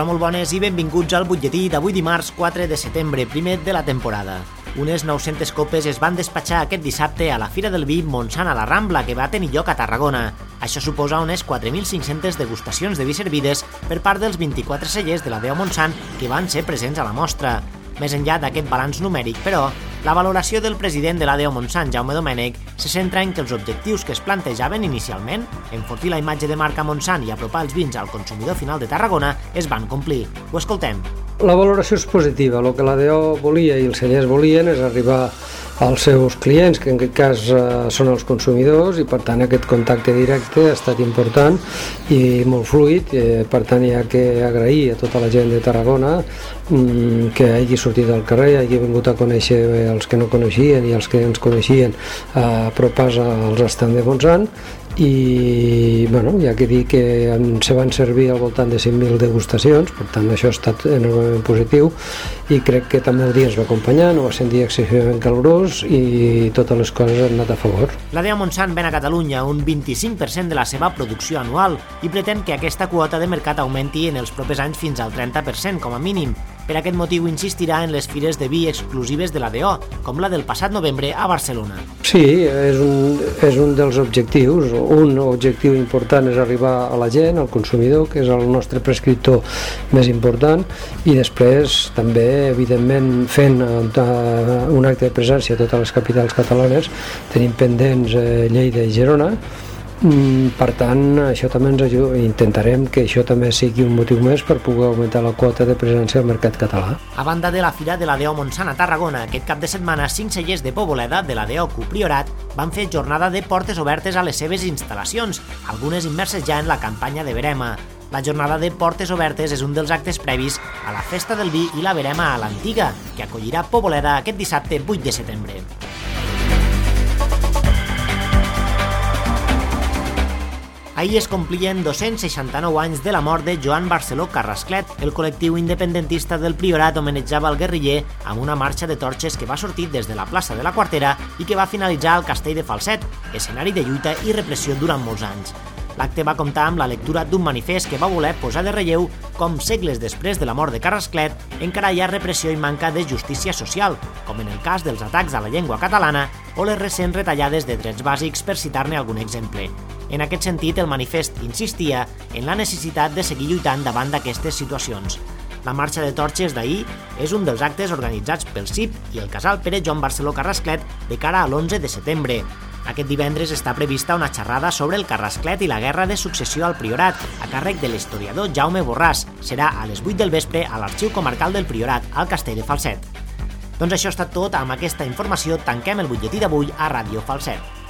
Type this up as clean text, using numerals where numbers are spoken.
Hola, molt bones i benvinguts al butlletí d'avui dimarts 4 de setembre, primer de la temporada. Unes 900 copes es van despatxar aquest dissabte a la Fira del Vi Montsant a la Rambla, que va tenir lloc a Tarragona. Això suposa unes 4.500 degustacions de vi servides per part dels 24 cellers de la DEO Montsant que van ser presents a la mostra. Més enllà d'aquest balanç numèric, però, la valoració del president de la DEO Montsant, Jaume Domènech, se centra en que els objectius que es plantejaven inicialment, enfortir la imatge de marca Montsant i apropar els vins al consumidor final de Tarragona, es van complir. Ho escoltem. La valoració és positiva. El que la DEO volia i els cellers volien és arribar als seus clients, que en aquest cas són els consumidors, i per tant aquest contacte directe ha estat important i molt fluid. Per tant, hi ha que agrair a tota la gent de Tarragona que hagi sortit al carrer, hagi vingut a conèixer els que no coneixien i els que ens coneixien, apropar-se als estands de Montsant. I hi ha que dir que se van servir al voltant de 5.000 degustacions, per tant això ha estat enormement positiu i crec que també el dia ens va acompanyar, no va ser un dia excessivament calorós i totes les coses han anat a favor. La DEO Montsant ven a Catalunya un 25% de la seva producció anual i pretén que aquesta quota de mercat augmenti en els propers anys fins al 30% com a mínim. Per aquest motiu insistirà en les fires de vi exclusives de la DEO, com la del passat novembre a Barcelona. Sí, és un dels objectius. Un objectiu important és arribar a la gent, al consumidor, que és el nostre prescriptor més important, i després també, evidentment, fent un acte de presència a totes les capitals catalanes, tenim pendents Lleida i Girona. Per tant, això també ens ajuda. Intentarem que això també sigui un motiu més per poder augmentar la quota de presència al mercat català. A banda de la Fira de la DEO Montsant a Tarragona, aquest cap de setmana 5 cellers de Poboleda de la DEO Priorat van fer jornada de portes obertes a les seves instal·lacions, algunes immerses ja en la campanya de Verema. La jornada de portes obertes és un dels actes previs a la Festa del Vi i la Verema a l'Antiga, que acollirà Poboleda aquest dissabte 8 de setembre. Ahir es complien 269 anys de la mort de Joan Barceló Carrasclet. El col·lectiu independentista del Priorat homenatjava el guerriller amb una marxa de torxes que va sortir des de la plaça de la Quartera i que va finalitzar al castell de Falset, escenari de lluita i repressió durant molts anys. L'acte va comptar amb la lectura d'un manifest que va voler posar de relleu com segles després de la mort de Carrasclet encara hi ha repressió i manca de justícia social, com en el cas dels atacs a la llengua catalana o les recents retallades de drets bàsics, per citar-ne algun exemple. En aquest sentit, el manifest insistia en la necessitat de seguir lluitant davant d'aquestes situacions. La marxa de torxes d'ahir és un dels actes organitzats pel CIP i el casal Pere Joan Barceló Carrasclet de cara a l'11 de setembre. Aquest divendres està prevista una xerrada sobre el Carrasclet i la guerra de successió al Priorat, a càrrec de l'historiador Jaume Borràs. Serà a les 8 del vespre a l'Arxiu Comarcal del Priorat, al Castell de Falset. Doncs això ha estat tot. Amb aquesta informació tanquem el butlletí d'avui a Ràdio Falset.